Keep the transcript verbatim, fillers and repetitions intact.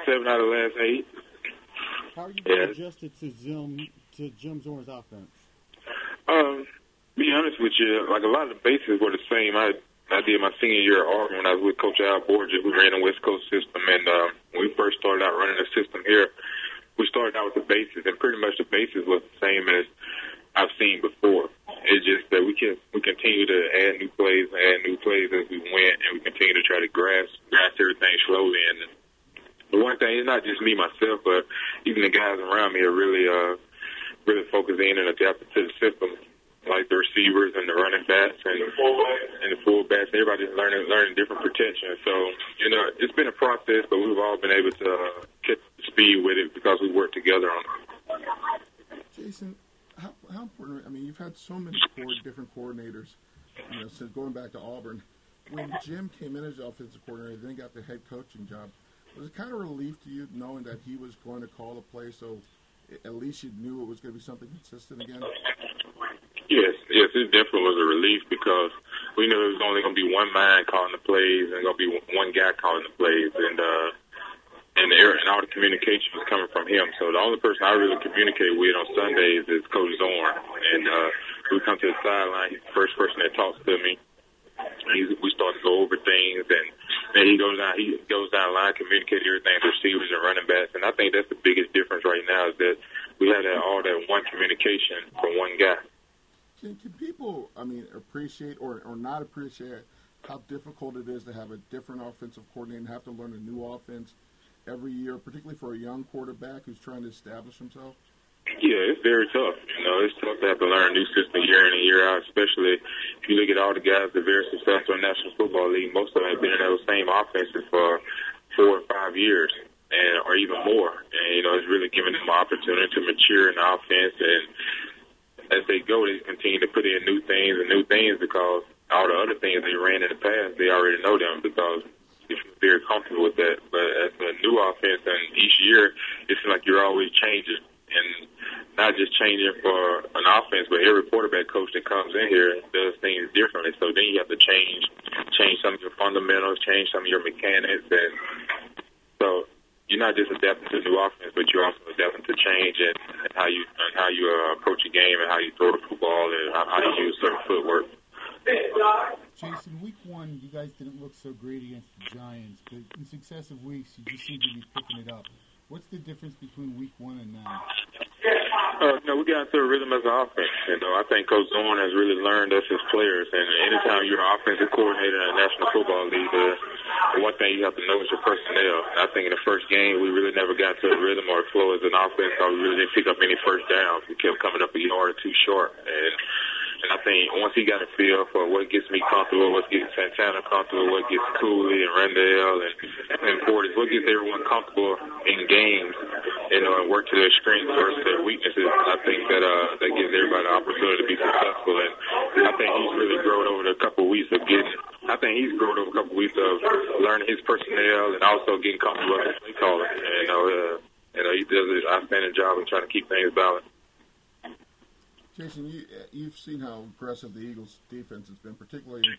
seven out of the last eight. How are you getting yeah. adjusted to Jim to Jim Zorn's offense? Um, be honest with you, like a lot of the bases were the same. I I did my senior year at Auburn when I was with Coach Al Borges, who ran the West Coast system, and uh, when we first started out running the system here, we started out with the bases, and pretty much the bases was the same as I've seen before. It's just that we can we continue to add new plays and add new plays as we went, and we continue to try to grasp grasp everything slowly. And the one thing, it's not just me myself, but even the guys around me are really uh really focusing in and adapting to the system, like the receivers and the running backs and, and the fullbacks. Everybody's learning learning different protection. So you know, it's been a process, but we've all been able to uh, catch speed with it because we work together on it. Jason, how, how important? I mean, you've had so many core, different coordinators, you know, since going back to Auburn. When Jim came in as offensive coordinator, then got the head coaching job, was it kind of a relief to you knowing that he was going to call the play, so at least you knew it was going to be something consistent again? Yes, yes, it definitely was a relief because we knew it was only going to be one man calling the plays and going to be one guy calling the plays, and uh, and the and all the communication was coming from him. So the only person I really communicate with on Sundays is Coach Zorn, and uh, we come to the sideline. He's the first person that talks to me. He's, we start to go over things, and then he goes down. He goes down the line, communicating everything to receivers and running backs. And I think that's the biggest difference right now is that we have that all that one communication from one guy. Can, can people, I mean, appreciate or, or not appreciate how difficult it is to have a different offensive coordinator and have to learn a new offense every year, particularly for a young quarterback who's trying to establish himself? Yeah, it's very tough. You know, it's tough to have to learn a new system year in and year out, especially if you look at all the guys that are very successful in the National Football League. Most of them have been in those same offenses for four or five years, and or even more. And, you know, it's really giving them an opportunity to mature in the offense. And as they go, they continue to put in new things and new things because all the other things they ran in the past, they already know them because they're very comfortable with that. But as a new offense, and each year, it seems like you're always changing. And not just changing for an offense, but every quarterback coach that comes in here does things differently. So then you have to change change some of your fundamentals, change some of your mechanics. And so you're not just adapting to the new offense, but you're also adapting to change and, and how you and how you uh, approach a game and how you throw the football and how, how you use certain footwork. Jason, week one, you guys didn't look so great against the Giants, but in successive weeks, you just seem to be picking it up. What's the difference between week one and now? Uh, you know, we got into a rhythm as an offense. You know, I think Coach Zorn has really learned us as players. And anytime you're an offensive coordinator in the National Football League, uh, the one thing you have to know is your personnel. And I think in the first game, we really never got to a rhythm or a flow as an offense. So we really didn't pick up any first downs. We kept coming up a yard or two short. And And I think once he got a feel for what gets me comfortable, what gets Santana comfortable, what gets Cooley and Rendell and, and Portis, what gets everyone comfortable in games, you know, and work to their strengths versus their weaknesses, I think that uh, that gives everybody an opportunity to be successful. And I think he's really grown over the couple of weeks of getting, I think he's grown over a couple of weeks of learning his personnel and also getting comfortable with play calling. And, you know, uh, you know, he does an outstanding job in trying to keep things balanced. Jason, you, you've seen how aggressive the Eagles' defense has been, particularly in